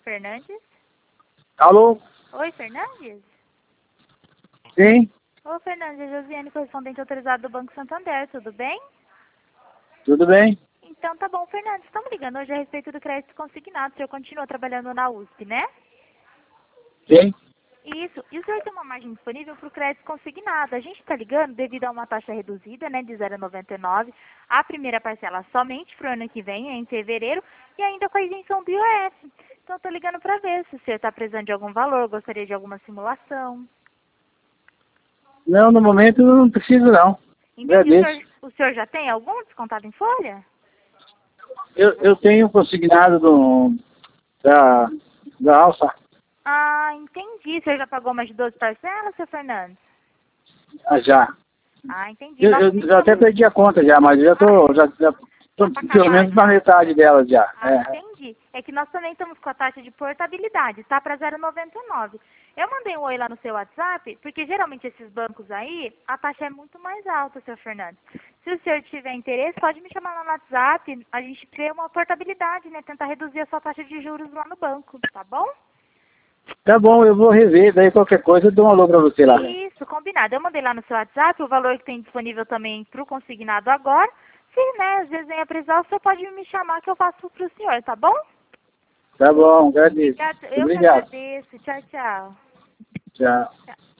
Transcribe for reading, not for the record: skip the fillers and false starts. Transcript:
Fernandes? Alô? Oi, Fernandes? Sim? Ô, Fernandes, é Josiane, correspondente autorizado do Banco Santander, tudo bem? Tudo bem? Então tá bom, Fernandes, estamos ligando hoje a respeito do crédito consignado. O senhor continua trabalhando na USP, né? Sim? Isso. E o senhor tem uma margem disponível para o crédito consignado. A gente está ligando devido a uma taxa reduzida, né, de 0,99. A primeira parcela somente para o ano que vem, em fevereiro, e ainda com a isenção do IOF. Então, estou ligando para ver se o senhor está precisando de algum valor, gostaria de alguma simulação. Não, no momento não preciso não. Entendi. Agradeço. O senhor já tem algum descontado em folha? Eu tenho consignado da Alfa Ah, entendi. O senhor já pagou mais de 12 parcelas, seu Fernandes? já. Ah, entendi. Eu já até perdi a conta já, mas já tô tô Tá pelo menos na metade dela já. Ah, entendi. É que nós também estamos com a taxa de portabilidade, tá? Para 0,99. Eu mandei um oi lá no seu WhatsApp, porque geralmente esses bancos aí, a taxa é muito mais alta, seu Fernando. Se o senhor tiver interesse, pode me chamar lá no WhatsApp, a gente cria uma portabilidade, né? Tentar reduzir a sua taxa de juros lá no banco, tá bom? Tá bom, eu vou rever, daí qualquer coisa eu dou um alô pra você lá. Isso, combinado. Eu mandei lá no seu WhatsApp o valor que tem disponível também para o consignado agora. Se, né, às vezes venha precisar, o senhor pode me chamar que eu faço para o senhor, tá bom? Tá bom, agradeço. Obrigada. Eu que Obrigado. agradeço. Tchau, tchau. Tchau. Tchau.